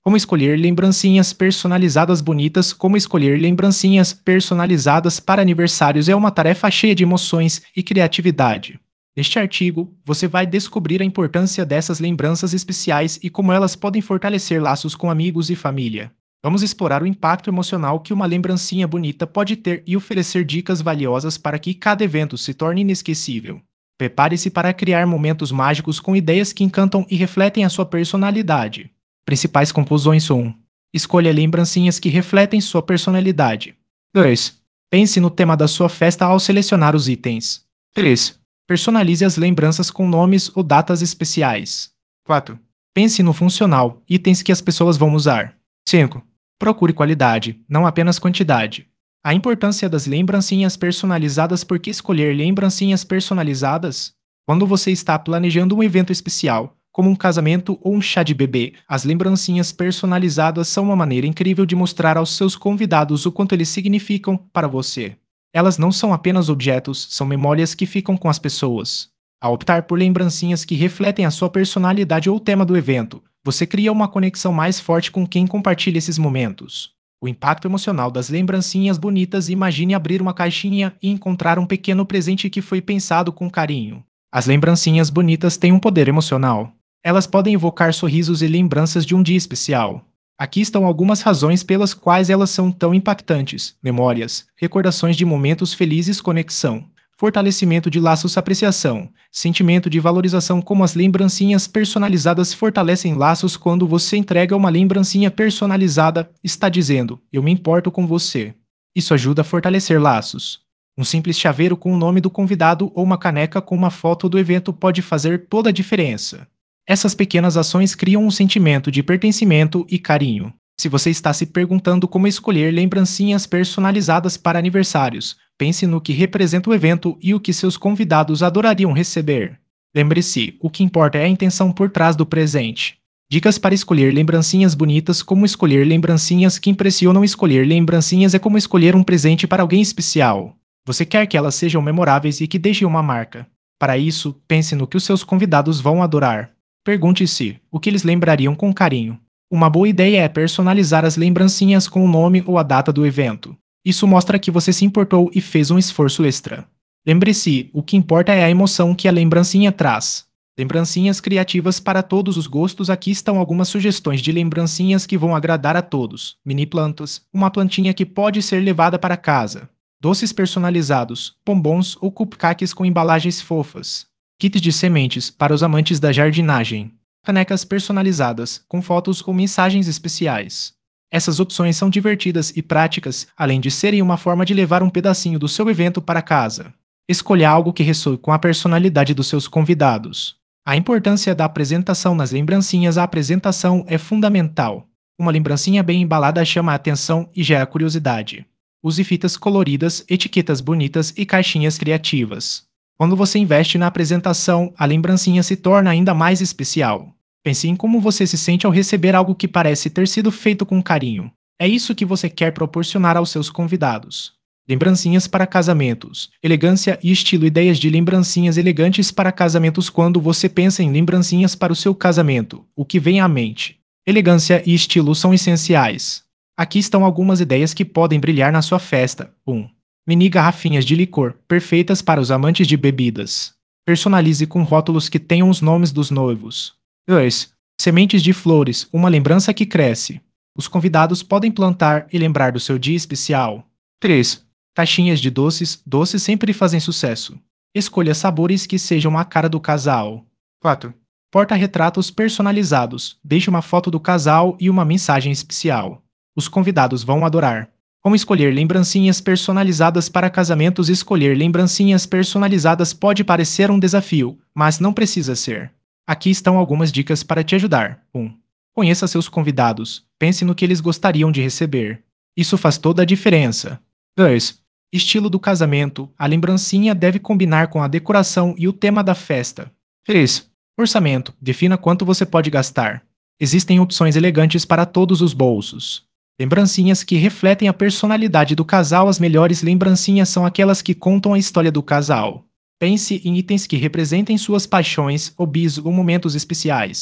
Como escolher lembrancinhas personalizadas bonitas? Como escolher lembrancinhas personalizadas para aniversários é uma tarefa cheia de emoções e criatividade. Neste artigo, você vai descobrir a importância dessas lembranças especiais e como elas podem fortalecer laços com amigos e família. Vamos explorar o impacto emocional que uma lembrancinha bonita pode ter e oferecer dicas valiosas para que cada evento se torne inesquecível. Prepare-se para criar momentos mágicos com ideias que encantam e refletem a sua personalidade. Principais conclusões 1. Escolha lembrancinhas que refletem sua personalidade. 2. Pense no tema da sua festa ao selecionar os itens. 3. Personalize as lembranças com nomes ou datas especiais. 4. Pense no funcional, itens que as pessoas vão usar. 5. Procure qualidade, não apenas quantidade. A importância das lembrancinhas personalizadas. Por que escolher lembrancinhas personalizadas? Quando você está planejando um evento especial, como um casamento ou um chá de bebê, as lembrancinhas personalizadas são uma maneira incrível de mostrar aos seus convidados o quanto eles significam para você. Elas não são apenas objetos, são memórias que ficam com as pessoas. Ao optar por lembrancinhas que refletem a sua personalidade ou o tema do evento, você cria uma conexão mais forte com quem compartilha esses momentos. O impacto emocional das lembrancinhas bonitas. Imagine abrir uma caixinha e encontrar um pequeno presente que foi pensado com carinho. As lembrancinhas bonitas têm um poder emocional. Elas podem evocar sorrisos e lembranças de um dia especial. Aqui estão algumas razões pelas quais elas são tão impactantes: memórias, recordações de momentos felizes, conexão, fortalecimento de laços, apreciação, sentimento de valorização. Como as lembrancinhas personalizadas fortalecem laços. Quando você entrega uma lembrancinha personalizada, está dizendo: eu me importo com você. Isso ajuda a fortalecer laços. Um simples chaveiro com o nome do convidado ou uma caneca com uma foto do evento pode fazer toda a diferença. Essas pequenas ações criam um sentimento de pertencimento e carinho. Se você está se perguntando como escolher lembrancinhas personalizadas para aniversários, pense no que representa o evento e o que seus convidados adorariam receber. Lembre-se, o que importa é a intenção por trás do presente. Dicas para escolher lembrancinhas bonitas. Como escolher lembrancinhas que impressionam? Escolher lembrancinhas é como escolher um presente para alguém especial. Você quer que elas sejam memoráveis e que deixem uma marca. Para isso, pense no que os seus convidados vão adorar. Pergunte-se o que eles lembrariam com carinho. Uma boa ideia é personalizar as lembrancinhas com o nome ou a data do evento. Isso mostra que você se importou e fez um esforço extra. Lembre-se, o que importa é a emoção que a lembrancinha traz. Lembrancinhas criativas para todos os gostos. Aqui estão algumas sugestões de lembrancinhas que vão agradar a todos. Mini plantas, uma plantinha que pode ser levada para casa. Doces personalizados, bombons ou cupcakes com embalagens fofas. Kits de sementes para os amantes da jardinagem. Canecas personalizadas, com fotos ou mensagens especiais. Essas opções são divertidas e práticas, além de serem uma forma de levar um pedacinho do seu evento para casa. Escolha algo que ressoe com a personalidade dos seus convidados. A importância da apresentação nas lembrancinhas. A apresentação é fundamental. Uma lembrancinha bem embalada chama a atenção e gera curiosidade. Use fitas coloridas, etiquetas bonitas e caixinhas criativas. Quando você investe na apresentação, a lembrancinha se torna ainda mais especial. Pense em como você se sente ao receber algo que parece ter sido feito com carinho. É isso que você quer proporcionar aos seus convidados. Lembrancinhas para casamentos. Elegância e estilo. Ideias de lembrancinhas elegantes para casamentos. Quando você pensa em lembrancinhas para o seu casamento, o que vem à mente? Elegância e estilo são essenciais. Aqui estão algumas ideias que podem brilhar na sua festa. 1. Mini garrafinhas de licor, perfeitas para os amantes de bebidas. Personalize com rótulos que tenham os nomes dos noivos. 2. Sementes de flores, uma lembrança que cresce. Os convidados podem plantar e lembrar do seu dia especial. 3. Caixinhas de doces, doces sempre fazem sucesso. Escolha sabores que sejam a cara do casal. 4. Porta-retratos personalizados, deixe uma foto do casal e uma mensagem especial. Os convidados vão adorar. Como escolher lembrancinhas personalizadas para casamentos? Escolher lembrancinhas personalizadas pode parecer um desafio, mas não precisa ser. Aqui estão algumas dicas para te ajudar. 1. Conheça seus convidados. Pense no que eles gostariam de receber. Isso faz toda a diferença. 2. Estilo do casamento. A lembrancinha deve combinar com a decoração e o tema da festa. 3. Orçamento. Defina quanto você pode gastar. Existem opções elegantes para todos os bolsos. Lembrancinhas que refletem a personalidade do casal. As melhores lembrancinhas são aquelas que contam a história do casal. Pense em itens que representem suas paixões, hobbies ou momentos especiais.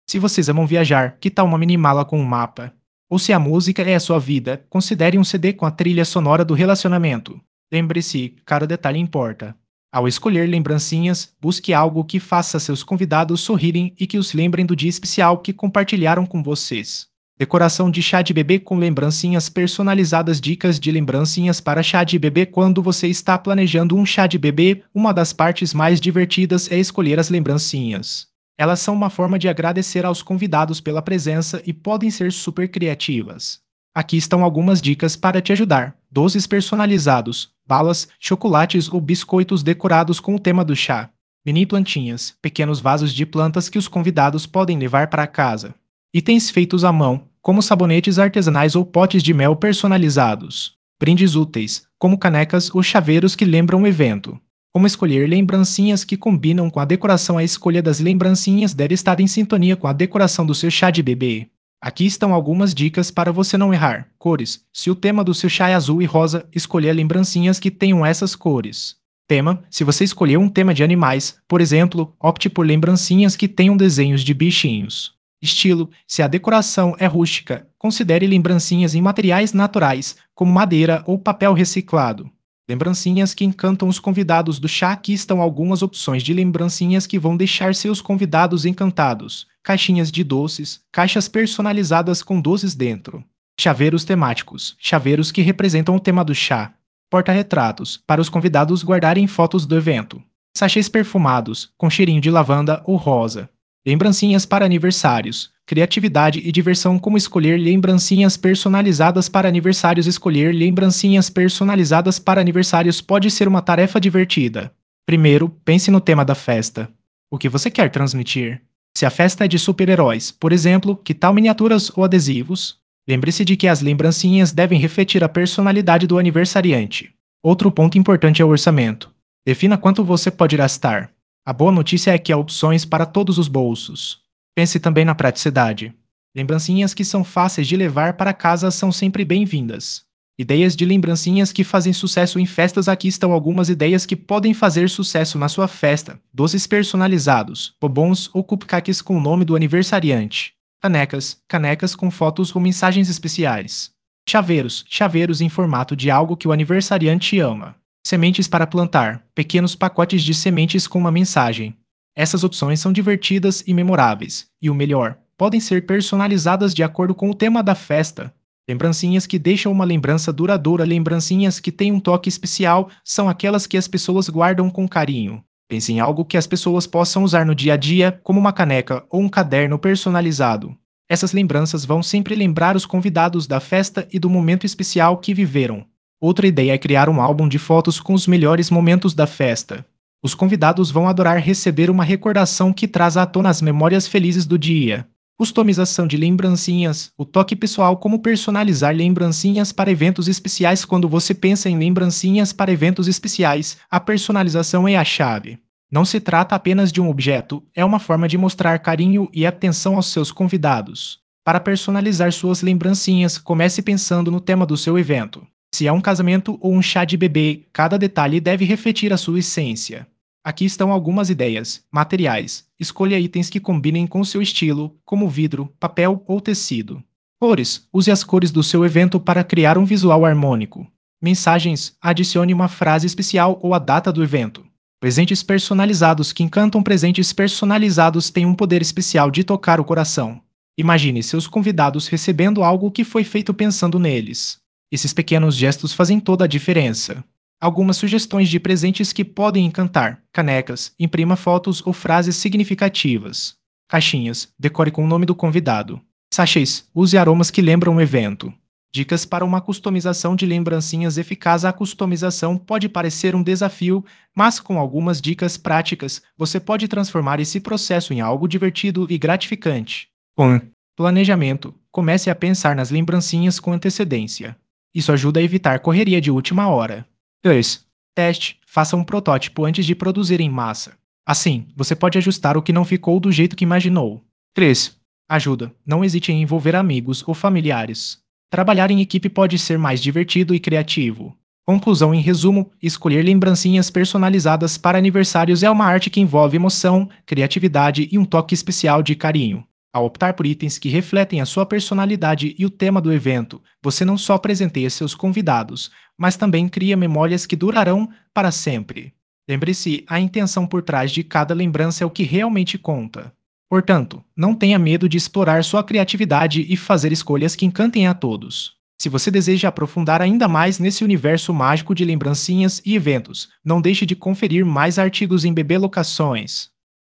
Se vocês amam viajar, que tal uma mini-mala com um mapa? Ou se a música é a sua vida, considere um CD com a trilha sonora do relacionamento. Lembre-se, cada detalhe importa. Ao escolher lembrancinhas, busque algo que faça seus convidados sorrirem e que os lembrem do dia especial que compartilharam com vocês. Decoração de chá de bebê com lembrancinhas personalizadas. Dicas de lembrancinhas para chá de bebê. Quando você está planejando um chá de bebê, uma das partes mais divertidas é escolher as lembrancinhas. Elas são uma forma de agradecer aos convidados pela presença e podem ser super criativas. Aqui estão algumas dicas para te ajudar: doces personalizados, balas, chocolates ou biscoitos decorados com o tema do chá. Mini plantinhas, pequenos vasos de plantas que os convidados podem levar para casa. Itens feitos à mão, como sabonetes artesanais ou potes de mel personalizados. Brindes úteis, como canecas ou chaveiros que lembram o evento. Como escolher lembrancinhas que combinam com a decoração. A escolha das lembrancinhas deve estar em sintonia com a decoração do seu chá de bebê. Aqui estão algumas dicas para você não errar. Cores. Se o tema do seu chá é azul e rosa, escolha lembrancinhas que tenham essas cores. Tema. Se você escolher um tema de animais, por exemplo, opte por lembrancinhas que tenham desenhos de bichinhos. Estilo. Se a decoração é rústica, considere lembrancinhas em materiais naturais, como madeira ou papel reciclado. Lembrancinhas que encantam os convidados do chá. Aqui estão algumas opções de lembrancinhas que vão deixar seus convidados encantados. Caixinhas de doces, caixas personalizadas com doces dentro. Chaveiros temáticos, chaveiros que representam o tema do chá. Porta-retratos, para os convidados guardarem fotos do evento. Sachês perfumados, com cheirinho de lavanda ou rosa. Lembrancinhas para aniversários. Criatividade e diversão. Como escolher lembrancinhas personalizadas para aniversários. Escolher lembrancinhas personalizadas para aniversários pode ser uma tarefa divertida. Primeiro, pense no tema da festa. O que você quer transmitir? Se a festa é de super-heróis, por exemplo, que tal miniaturas ou adesivos? Lembre-se de que as lembrancinhas devem refletir a personalidade do aniversariante. Outro ponto importante é o orçamento. Defina quanto você pode gastar. A boa notícia é que há opções para todos os bolsos. Pense também na praticidade. Lembrancinhas que são fáceis de levar para casa são sempre bem-vindas. Ideias de lembrancinhas que fazem sucesso em festas. Aqui estão algumas ideias que podem fazer sucesso na sua festa. Doces personalizados, bombons ou cupcakes com o nome do aniversariante. Canecas com fotos ou mensagens especiais. Chaveiros em formato de algo que o aniversariante ama. Sementes para plantar, pequenos pacotes de sementes com uma mensagem. Essas opções são divertidas e memoráveis, e o melhor, podem ser personalizadas de acordo com o tema da festa. Lembrancinhas que deixam uma lembrança duradoura. Lembrancinhas que têm um toque especial são aquelas que as pessoas guardam com carinho. Pense em algo que as pessoas possam usar no dia a dia, como uma caneca ou um caderno personalizado. Essas lembranças vão sempre lembrar os convidados da festa e do momento especial que viveram. Outra ideia é criar um álbum de fotos com os melhores momentos da festa. Os convidados vão adorar receber uma recordação que traz à tona as memórias felizes do dia. Customização de lembrancinhas. O toque pessoal. Como personalizar lembrancinhas para eventos especiais. Quando você pensa em lembrancinhas para eventos especiais, a personalização é a chave. Não se trata apenas de um objeto, é uma forma de mostrar carinho e atenção aos seus convidados. Para personalizar suas lembrancinhas, comece pensando no tema do seu evento. Se é um casamento ou um chá de bebê, cada detalhe deve refletir a sua essência. Aqui estão algumas ideias. Materiais. Escolha itens que combinem com seu estilo, como vidro, papel ou tecido. Cores. Use as cores do seu evento para criar um visual harmônico. Mensagens. Adicione uma frase especial ou a data do evento. Presentes personalizados que encantam. Presentes personalizados têm um poder especial de tocar o coração. Imagine seus convidados recebendo algo que foi feito pensando neles. Esses pequenos gestos fazem toda a diferença. Algumas sugestões de presentes que podem encantar. Canecas. Imprima fotos ou frases significativas. Caixinhas. Decore com o nome do convidado. Sachês. Use aromas que lembram o evento. Dicas para uma customização de lembrancinhas eficaz. A customização pode parecer um desafio, mas com algumas dicas práticas, você pode transformar esse processo em algo divertido e gratificante. 1. Planejamento. Comece a pensar nas lembrancinhas com antecedência. Isso ajuda a evitar correria de última hora. 2. Teste. Faça um protótipo antes de produzir em massa. Assim, você pode ajustar o que não ficou do jeito que imaginou. 3. Ajuda. Não hesite em envolver amigos ou familiares. Trabalhar em equipe pode ser mais divertido e criativo. Conclusão. Em resumo, escolher lembrancinhas personalizadas para aniversários é uma arte que envolve emoção, criatividade e um toque especial de carinho. Ao optar por itens que refletem a sua personalidade e o tema do evento, você não só presenteia seus convidados, mas também cria memórias que durarão para sempre. Lembre-se, a intenção por trás de cada lembrança é o que realmente conta. Portanto, não tenha medo de explorar sua criatividade e fazer escolhas que encantem a todos. Se você deseja aprofundar ainda mais nesse universo mágico de lembrancinhas e eventos, não deixe de conferir mais artigos em BB Locações.